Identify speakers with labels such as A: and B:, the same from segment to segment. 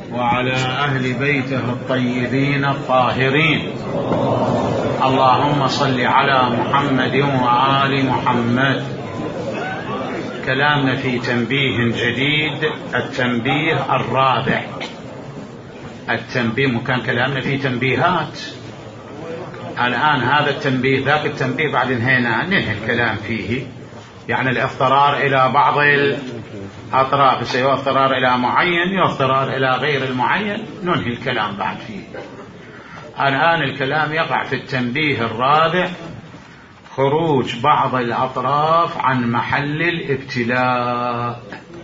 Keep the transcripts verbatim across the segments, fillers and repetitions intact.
A: وعلى أهل بيته الطيبين الطاهرين. اللهم صل على محمد وآل محمد. كلامنا في تنبيه جديد، التنبيه الرابع. التنبيه مكان كلامنا في تنبيهات، الآن هذا التنبيه ذاك التنبيه بعد انهينا ننهي الكلام فيه، يعني الاضطرار إلى بعض الأطراف، سواء اضطرار إلى معين أو اضطرار إلى غير المعين ننهي الكلام بعد فيه. الآن الكلام يقع في التنبيه الرابع، خروج بعض الأطراف عن محل الابتلاء.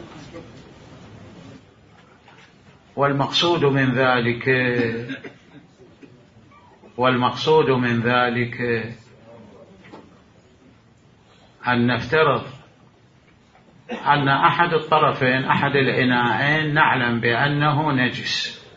A: والمقصود من ذلك والمقصود من ذلك أن نفترض أن أحد الطرفين، أحد الإناءين، نعلم بأنه نجس،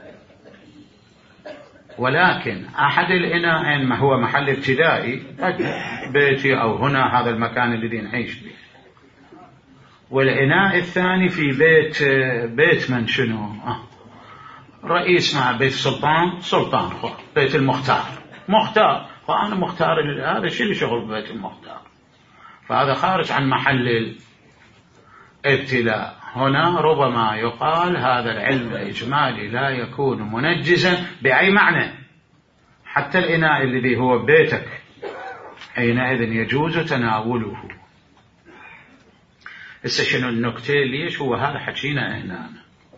A: ولكن أحد الإناءين ما هو محل ابتدائي، بيتي أو هنا هذا المكان الذي نعيش به، والإناء الثاني في بيت بيت من شنو آه. رئيس مع بيت سلطان، سلطان خو. بيت المختار، مختار، فأنا مختار هذا شيء شغل بيت المختار، فهذا خارج عن محل الابتلاء. هنا ربما يقال هذا العلم الإجمالي لا يكون منجزا بأي معنى، حتى الإناء الذي هو بيتك حينئذ يجوز تناوله. هسه شنو النكتة؟ ليش هو هذا حكينا هنا؟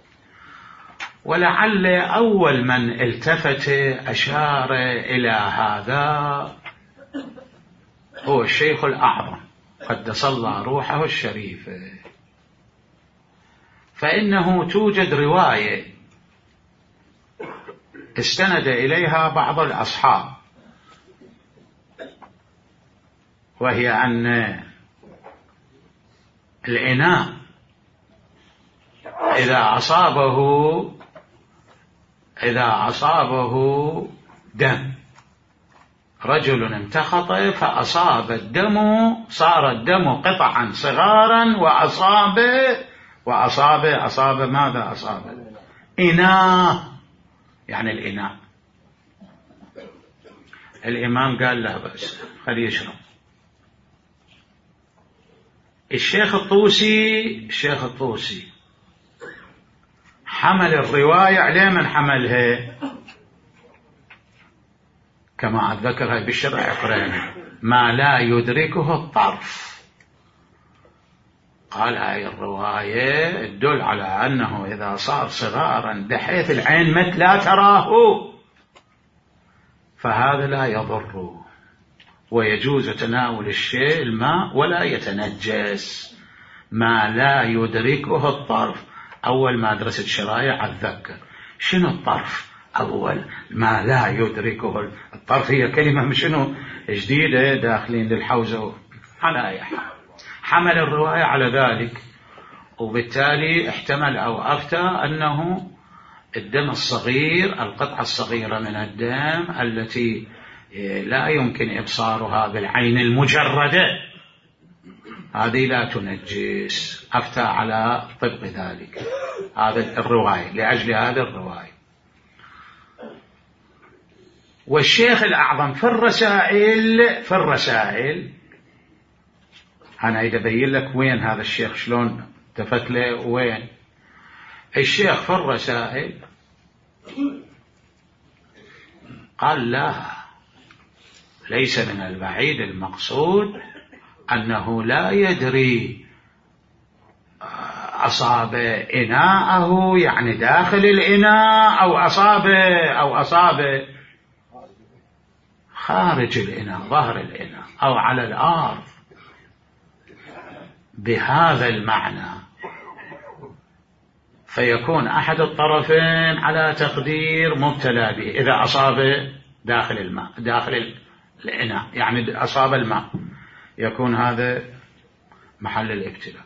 A: ولعل أول من التفت أشار إلى هذا هو الشيخ الأعظم قدس الله روحه الشريفة، فإنه توجد رواية استند إليها بعض الأصحاب، وهي أن الإناء إذا أصابه إذا أصابه دم، رجل امتخط فأصاب الدم، صار الدم قطعا صغارا وأصاب وأصاب أصاب ماذا أصاب؟ إناء، يعني الإناء. الإمام قال لا بأس، خليه يشرب. الشيخ الطوسي الشيخ الطوسي حمل الرواية عليه، من حملها كما أتذكرها بالشرع يقرأنا ما لا يدركه الطرف. قال هاي الرواية تدل على أنه إذا صار صغارا بحيث العين مت لا تراه فهذا لا يضر، ويجوز تناول الشيء الماء ولا يتنجس. ما لا يدركه الطرف. أول ما درست شرايع أتذكر شنو الطرف، أول ما لا يدركه الطرف هي كلمة مش شنو جديدة داخلين للحوزة. على أي حال حمل الرواية على ذلك، وبالتالي احتمل أو أفتى أنه الدم الصغير، القطعة الصغيرة من الدم التي لا يمكن إبصارها بالعين المجردة، هذه لا تنجس، أفتى على طبق ذلك هذا الرواية، لأجل هذا الرواية. والشيخ الأعظم في الرسائل في الرسائل أنا أريد أبين لك وين هذا الشيخ، شلون التفت له وين. الشيخ في الرسائل قال لا، ليس من البعيد المقصود أنه لا يدري أصاب إناءه يعني داخل الإناء أو أصاب أو أصاب خارج الإناء، ظهر الإناء أو على الأرض، بهذا المعنى. فيكون أحد الطرفين على تقدير مبتلى به إذا أصاب داخل الماء، داخل الإناء يعني أصاب الماء، يكون هذا محل الابتلاء.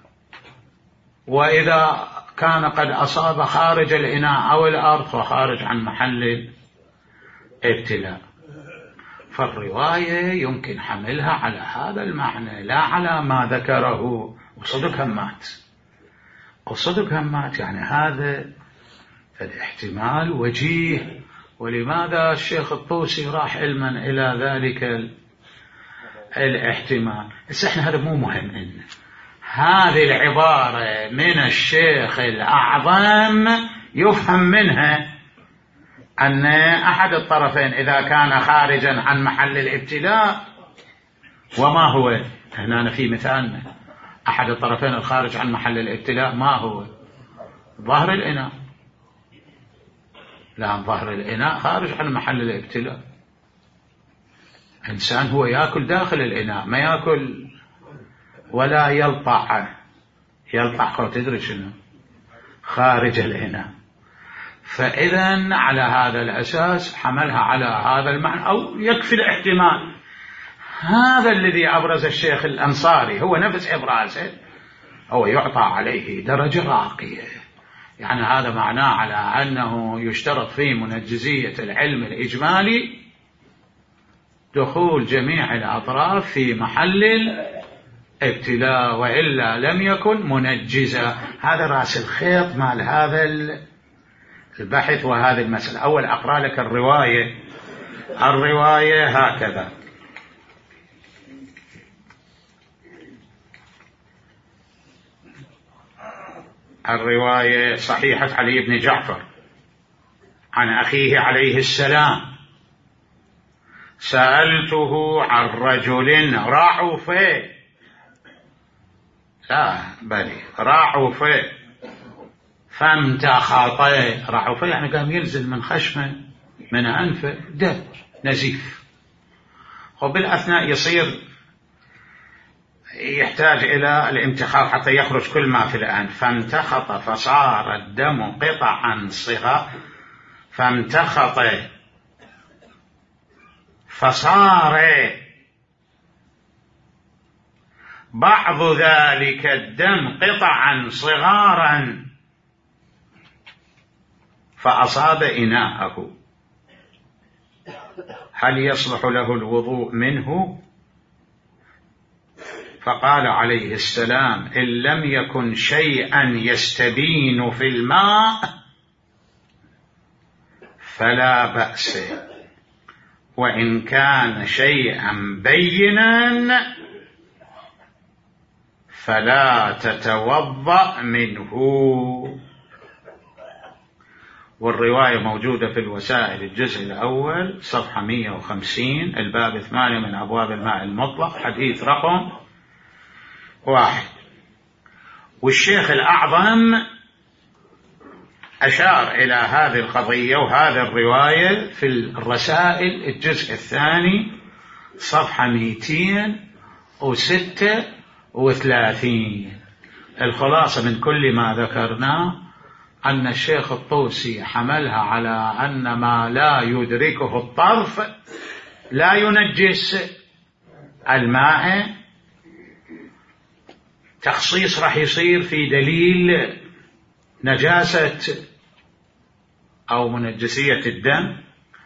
A: وإذا كان قد أصاب خارج الإناء أو الأرض فخارج عن محل الابتلاء. فالرواية يمكن حملها على هذا المعنى لا على ما ذكره. وصدق همات وصدق همات يعني هذا فالاحتمال وجيه. ولماذا الشيخ الطوسي راح علما إلى ذلك الاحتمال؟ بس احنا هذا مو مهم. إن هذه العبارة من الشيخ الأعظم يفهم منها أن أحد الطرفين إذا كان خارجا عن محل الابتلاء، وما هو هنا في مثالنا أحد الطرفين الخارج عن محل الابتلاء ما هو؟ ظهر الإناء. لأن ظهر الإناء خارج عن محل الابتلاء. إنسان هو يأكل داخل الإناء، ما يأكل ولا يلطع. يلطع تدري شنو؟ خارج الإناء. فإذا على هذا الأساس حملها على هذا المعنى، أو يكفي الاحتمال. هذا الذي أبرز الشيخ الأنصاري، هو نفس إبرازه هو يعطى عليه درجة راقية. يعني هذا معناه على أنه يشترط في منجزية العلم الإجمالي دخول جميع الأطراف في محل الابتلاء، وإلا لم يكن منجزا. هذا رأس الخيط مال هذا البحث وهذه المسألة. أول أقرأ لك الرواية. الرواية هكذا: الرواية صحيحة علي بن جعفر عن أخيه عليه السلام: سألته عن رجل رعف، لا بل رعف فامتخط. رعف يعني قام ينزل من خشمه من أنفه دم نزيف، وبالأثناء يصير يحتاج إلى الامتخاط حتى يخرج كل ما في الأنف. فامتخط فصار الدم قطعا صغار. فامتخط فصار بعض ذلك الدم قطعا صغارا فأصاب إناءه، هل يصلح له الوضوء منه؟ فقال عليه السلام: إن لم يكن شيئا يستبين في الماء فلا بأس، وإن كان شيئا بينا فلا تتوضأ منه. والرواية موجودة في الوسائل الجزء الأول صفحة مئة وخمسين، الباب ثمانية من أبواب الماء المطلق، حديث رقم واحد. والشيخ الأعظم أشار إلى هذه القضية وهذه الرواية في الرسائل الجزء الثاني صفحة مئتين وستة وثلاثين. الخلاصة من كل ما ذكرناه أن الشيخ الطوسي حملها على أن ما لا يدركه الطرف لا ينجس الماء. تخصيص راح يصير في دليل نجاسة أو منجسية الدم،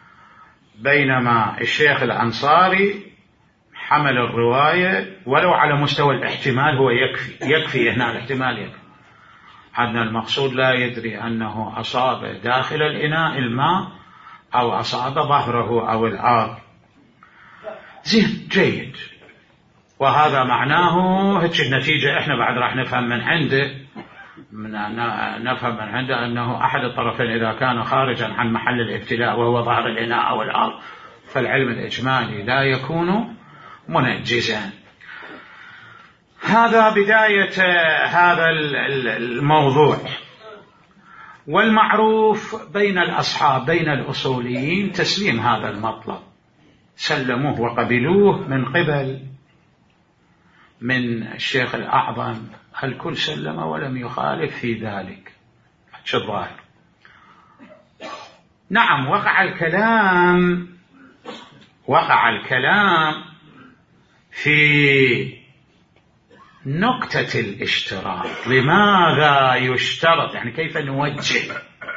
A: بينما الشيخ الأنصاري حمل الرواية ولو على مستوى الاحتمال هو يكفي. يكفي هنا الاحتمال يكفي أن المقصود لا يدري أنه أصاب داخل الإناء الماء أو أصاب ظهره أو الآب. زين جيد. وهذا معناه هيك النتيجة احنا بعد راح نفهم من عنده من نفهم من عنده أنه أحد الطرفين إذا كان خارجا عن محل الابتلاء وهو ظهر الإناء أو الآب فالعلم الإجمالي لا يكون منجزا. هذا بداية هذا الموضوع. والمعروف بين الأصحاب بين الأصوليين تسليم هذا المطلب، سلموه وقبلوه من قبل من الشيخ الأعظم، الكل سلم ولم يخالف في ذلك. شو الظاهر؟ نعم وقع الكلام وقع الكلام في نقطة الاشتراط. لماذا يشترط؟ يعني كيف نوجه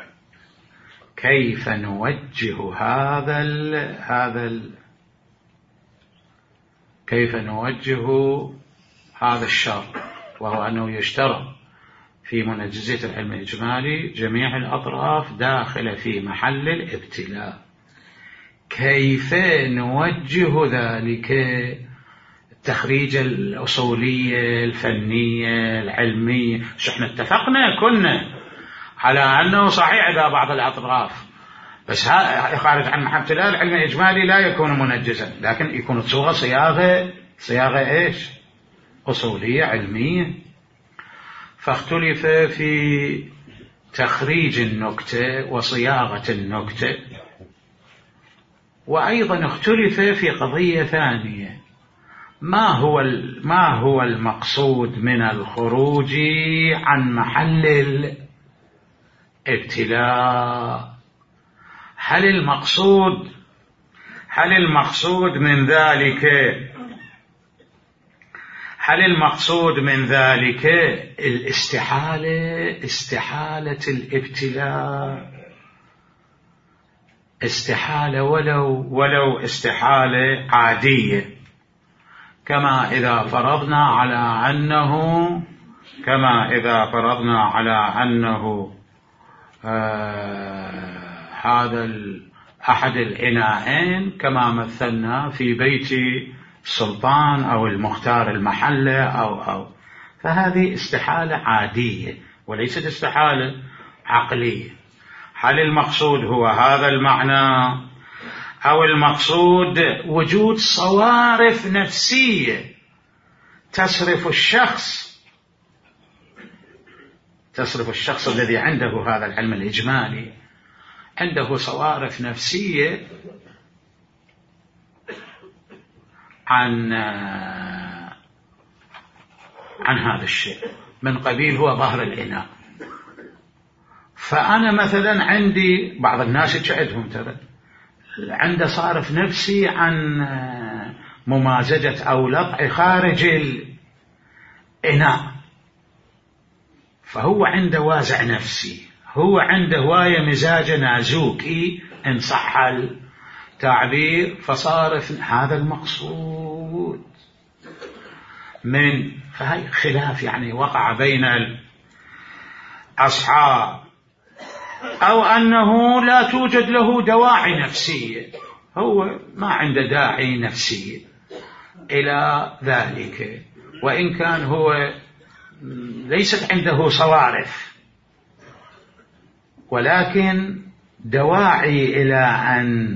A: كيف نوجه هذا ال هذا ال كيف نوجه هذا الشرط، وهو أنه يشترط في منجزية العلم الإجمالي جميع الأطراف داخلة في محل الابتلاء. كيف نوجه ذلك؟ التخريج الأصولية الفنية العلمية. شو احنا اتفقنا كنا على أنه صحيح إذا بعض الأطراف بس خارج عن محل الابتلاء العلم الإجمالي لا يكون منجزا، لكن يكون صورة صياغة صياغة إيش؟ أصولية علمية. فاختلف في تخريج النكتة وصياغة النكتة، وأيضا اختلف في قضية ثانية: ما هو ما هو المقصود من الخروج عن محل الابتلاء؟ هل المقصود هل المقصود من ذلك هل المقصود من ذلك الاستحالة استحالة الابتلاء، استحالة ولو ولو استحالة عادية، كما إذا فرضنا على أنه كما إذا فرضنا على أنه آه هذا أحد الإناءين كما مثلنا في بيت السلطان أو المختار المحلة أو أو فهذه استحالة عادية وليست استحالة عقلية. هل المقصود هو هذا المعنى أو المقصود وجود صوارف نفسية تصرف الشخص تصرف الشخص الذي عنده هذا العلم الإجمالي عنده صوارف نفسية عن عن هذا الشيء من قبيل هو ظهر الإناء. فأنا مثلا عندي بعض الناس تشعدهم ترى عنده صارف نفسي عن ممازجة أو لطع خارج الإناء، فهو عنده وازع نفسي، هو عنده هواية مزاج نازوكي إن صح التعبير، فصارف هذا المقصود من فهي خلاف يعني وقع بين الأصحاب، أو أنه لا توجد له دواعي نفسية، هو ما عنده داعي نفسي إلى ذلك، وإن كان هو ليست عنده صوارف ولكن دواعي إلى أن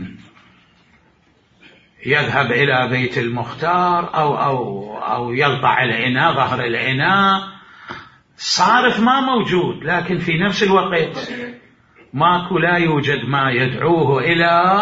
A: يذهب إلى بيت المختار أو أو أو يلطع الإناء ظهر الإناء، صارف ما موجود، لكن في نفس الوقت ماكو لا يوجد ما يدعوه إلى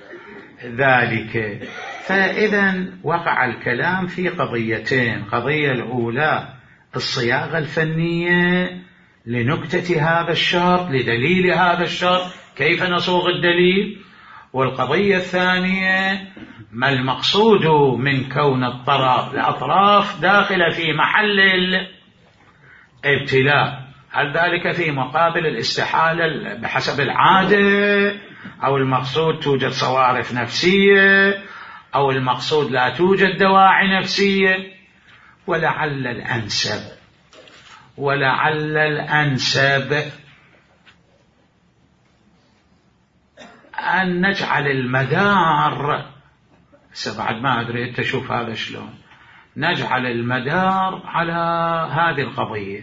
A: ذلك. فإذا وقع الكلام في قضيتين: قضية الأولى الصياغة الفنية لنكتة هذا الشرط لدليل هذا الشرط، كيف نصوغ الدليل، والقضية الثانية ما المقصود من كون الطرف الأطراف داخلة في محل الابتلاء، هل ذلك في مقابل الاستحالة بحسب العادة، أو المقصود توجد صوارف نفسية، أو المقصود لا توجد دواعي نفسية. ولعل الأنسب ولعل الأنسب أن نجعل المدار، بعد ما أدري تشوف هذا شلون، نجعل المدار على هذه القضية: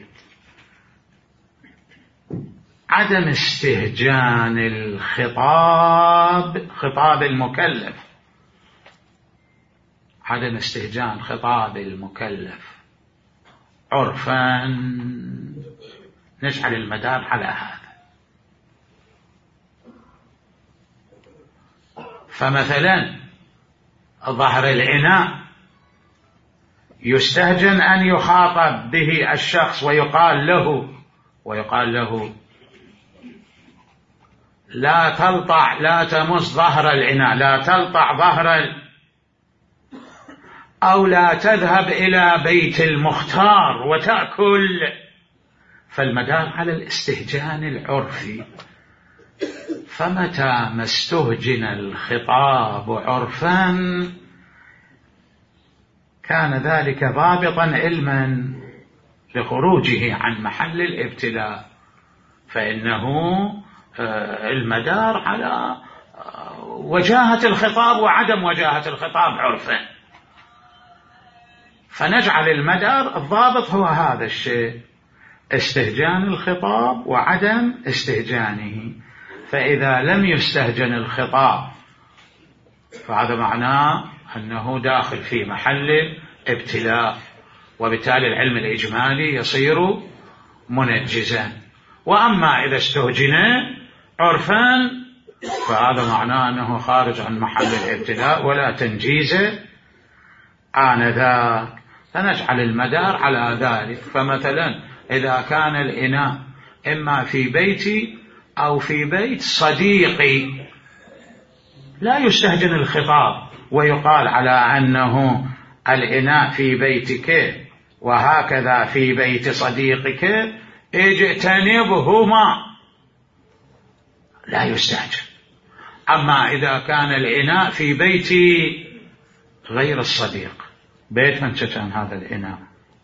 A: عدم استهجان الخطاب خطاب المكلف، عدم استهجان خطاب المكلف عرفا، نجعل المدار على هذا. فمثلا ظهر الإناء يستهجن أن يخاطب به الشخص ويقال له ويقال له لا تلطع لا تمس ظهر الإناء، لا تلطع ظهر ال... أو لا تذهب إلى بيت المختار وتأكل، فالمدار على الاستهجان العرفي. فمتى ما استهجن الخطاب عرفا كان ذلك ضابطا علما، لخروجه عن محل الابتلاء، فإنه المدار على وجاهة الخطاب وعدم وجاهة الخطاب عرفا، فنجعل المدار الضابط هو هذا الشيء، استهجان الخطاب وعدم استهجانه. فإذا لم يستهجن الخطاب فهذا معناه أنه داخل في محل ابتلاء، وبالتالي العلم الإجمالي يصير منجزا. وأما إذا استهجن عرفا فهذا معناه أنه خارج عن محل الابتلاء ولا تنجيز آنذاك، فنجعل المدار على ذلك. فمثلا إذا كان الإناء إما في بيتي أو في بيت صديقي لا يستهجن الخطاب ويقال على أنه الإناء في بيتك وهكذا في بيت صديقك اجتنبهما، لا يستهجن. أما إذا كان الإناء في بيتي غير الصديق، بيت من كان هذا الإناء؟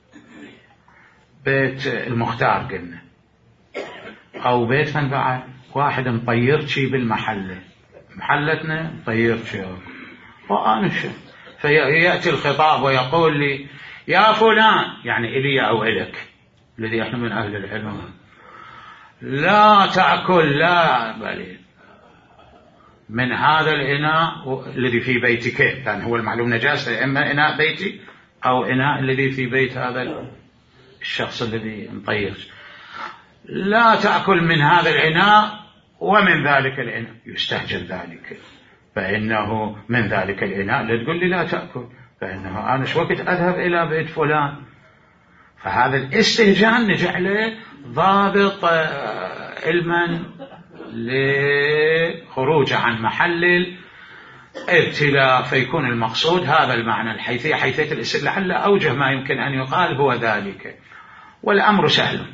A: بيت المختار قلنا، أو بيت من بعد واحد مطيرشي بالمحلة، محلتنا مطيرشي وأنا شو، فيأتي الخطاب ويقول لي يا فلان، يعني إلي أو إلك الذي احنا من أهل العلم، لا تأكل لا بل من هذا الإناء الذي في بيتك، كان هو المعلوم نجاسة، إما إناء بيتي أو إناء الذي في بيت هذا الشخص الذي مطير، لا تأكل من هذا الإناء ومن ذلك الإناء، يستهجن ذلك، فإنه من ذلك الإناء لا تقول لي لا تأكل، فإنه أنا شو وقت أذهب إلى بيت فلان. فهذا الاستهجان نجعله ضابط علما لخروج عن محل الابتلاء، فيكون المقصود هذا المعنى الحيثية، حيثية الاستدلال، لعل أوجه ما يمكن أن يقال هو ذلك، والأمر سهل.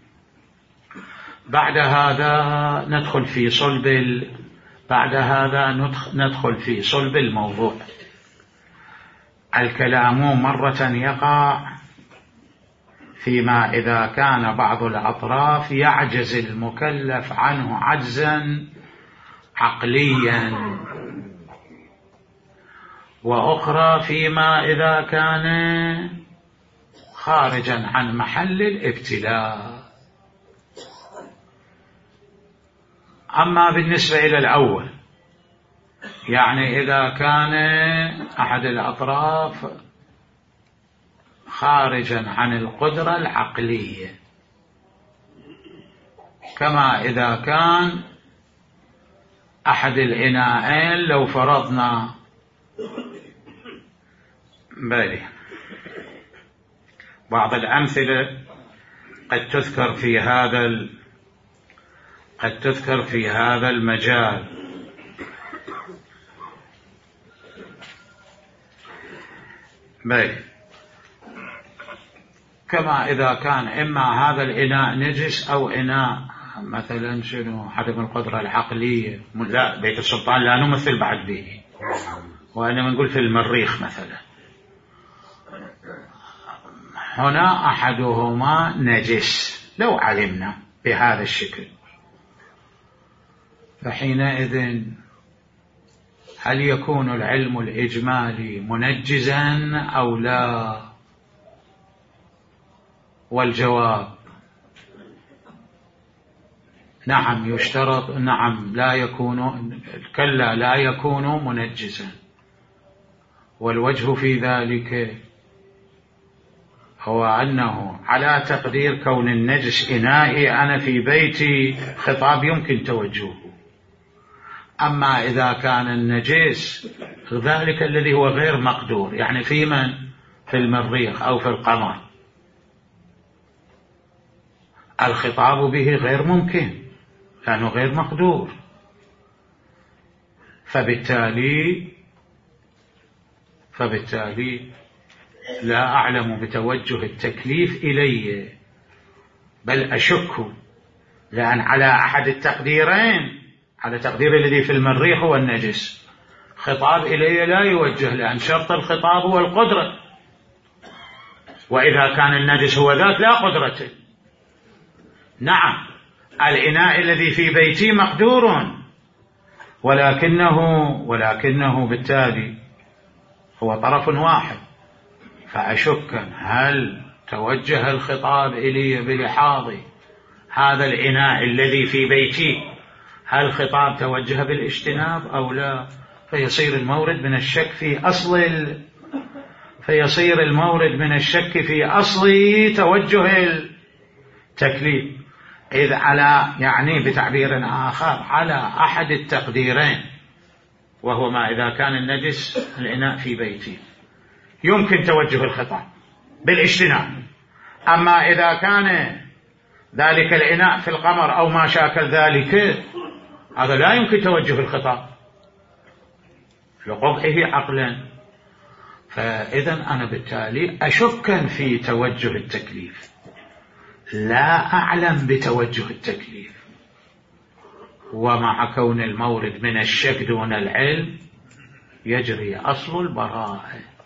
A: بعد هذا ندخل في صلب ال... بعد هذا ندخل في صلب الموضوع. الكلام مرة يقع فيما إذا كان بعض الأطراف يعجز المكلف عنه عجزا عقليا، وأخرى فيما إذا كان خارجا عن محل الابتلاء. أما بالنسبة إلى الأول، يعني إذا كان أحد الأطراف خارجا عن القدرة العقلية، كما إذا كان أحد الإناءين، لو فرضنا بالي بعض الأمثلة قد تذكر في هذا ال... قد تذكر في هذا المجال. بالي كما إذا كان إما هذا الإناء نجس أو إناء مثلا شنو عدم القدرة العقلية، لا بيت السلطان لا نمثل بعد به، وأنا نقول في المريخ مثلا، هنا أحدهما نجس لو علمنا بهذا الشكل، فحينئذ هل يكون العلم الإجمالي منجزا أو لا؟ والجواب نعم يشترط، نعم لا يكون، كلا لا يكون منجزا. والوجه في ذلك هو أنه على تقدير كون النجس إنائي أنا في بيتي خطاب يمكن توجهه، أما إذا كان النجس ذلك الذي هو غير مقدور، يعني في من في المريخ أو في القمر، الخطاب به غير ممكن لأنه غير مقدور، فبالتالي فبالتالي لا أعلم بتوجه التكليف إلي، بل أشك، لأن على أحد التقديرين، على تقدير الذي في المريخ هو النجس، خطاب إلي لا يوجه، لأن شرط الخطاب هو القدرة، وإذا كان النجس هو ذات لا قدرة. نعم الإناء الذي في بيتي مقدور، ولكنه ولكنه بالتالي هو طرف واحد، فأشك هل توجه الخطاب إلي بلحاظ هذا الإناء الذي في بيتي، هل الخطاب توجه بالاجتناب أو لا؟ فيصير المورد من الشك في أصل ال... فيصير المورد من الشك في أصل توجه التكليف، إذ على يعني بتعبير آخر على أحد التقديرين، وهو ما إذا كان النجس الإناء في بيتي يمكن توجه الخطاب بالاجتناب، أما إذا كان ذلك الإناء في القمر أو ما شاكل ذلك هذا لا يمكن توجه الخطاب لقبحه عقلا. فإذا أنا بالتالي أشك في توجه التكليف، لا أعلم بتوجه التكليف، ومع كون المورد من الشك دون العلم يجري أصل البراءة.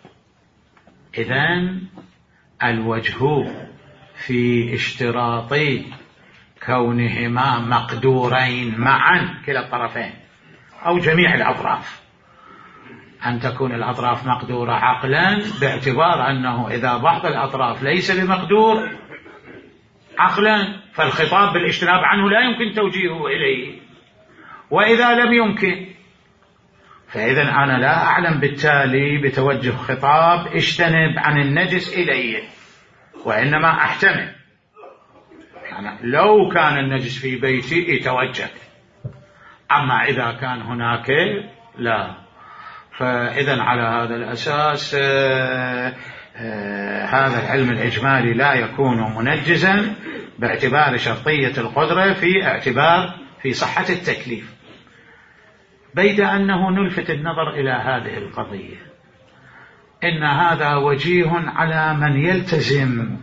A: إذن الوجه في اشتراط كونهما مقدورين معا كلا الطرفين أو جميع الأطراف، أن تكون الأطراف مقدورة عقلا، باعتبار أنه إذا بعض الأطراف ليس بمقدور عقلا فالخطاب بالاجتناب عنه لا يمكن توجيهه إليه، وإذا لم يمكن فإذا أنا لا أعلم بالتالي بتوجه خطاب اجتنب عن النجس إليه، وإنما أحتمل يعني لو كان النجس في بيتي يتوجه، أما إذا كان هناك لا. فإذا على هذا الأساس آآ آآ هذا العلم الإجمالي لا يكون منجزا باعتبار شرطية القدرة في اعتبار في صحة التكليف، بيد أنه نلفت النظر إلى هذه القضية، إن هذا وجيه على من يلتزم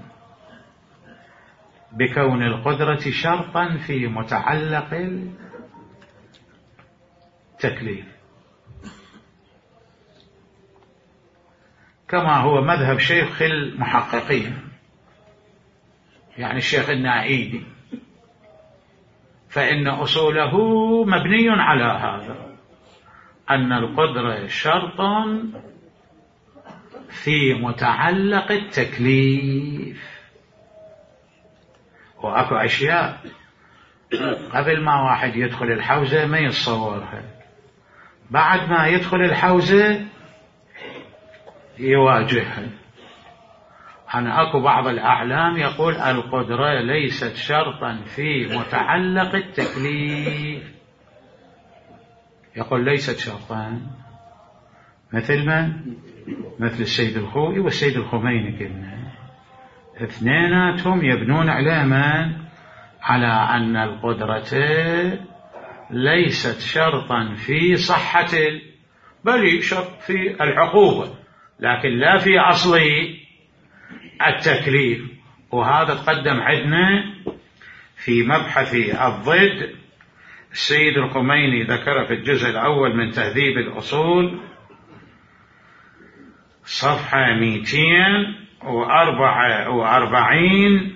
A: بكون القدرة شرطا في متعلق التكليف، كما هو مذهب شيخ المحققين يعني الشيخ النائيدي، فإن أصوله مبني على هذا، أن القدرة شرط في متعلق التكليف. وأكو أشياء قبل ما واحد يدخل الحوزة ما يتصورها، بعد ما يدخل الحوزة يواجهها. أنا أكو بعض الأعلام يقول القدرة ليست شرطا في متعلق التكليف، يقول ليست شرطا، مثل من؟ مثل السيد الخوئي والسيد الخميني، كنا اثنيناتهم يبنون على من؟ على أن القدرة ليست شرطا في صحة، بل شرط في العقوبة، لكن لا في أصل التكليف. وهذا تقدم عندنا في مبحث الضد، السيد الخميني ذكر في الجزء الأول من تهذيب الأصول صفحة مئتين وأربعة وأربعين،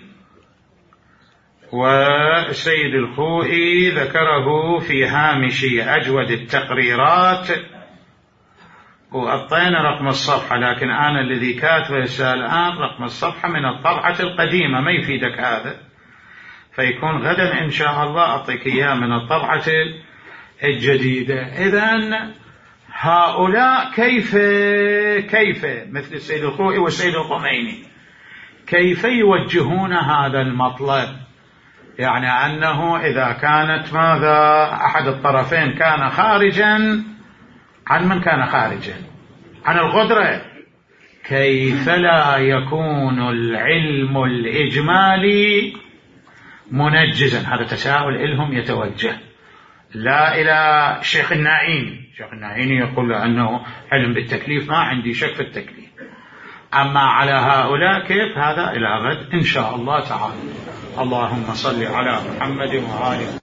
A: والسيد الخوئي ذكره في هامش أجود التقريرات، وأعطينا رقم الصفحة، لكن أنا الذي كاتبه الآن رقم الصفحة من الطبعة القديمة، ما يفيدك هذا، فيكون غدا إن شاء الله أعطيك إياه من الطبعة الجديدة. إذن هؤلاء كيف كيف مثل السيد الخوئي والسيد الخميني كيف يوجهون هذا المطلب؟ يعني أنه إذا كانت ماذا أحد الطرفين كان خارجا عن من كان خارجا عن القدرة، كيف لا يكون العلم الإجمالي منجزا؟ هذا تساؤل إلهم يتوجه لا إلى شيخ النائيني. شيخ النائيني يقول أنه علم بالتكليف، ما عندي شك في التكليف، أما على هؤلاء كيف؟ هذا إلى غد إن شاء الله تعالى. اللهم صل على محمد وآله.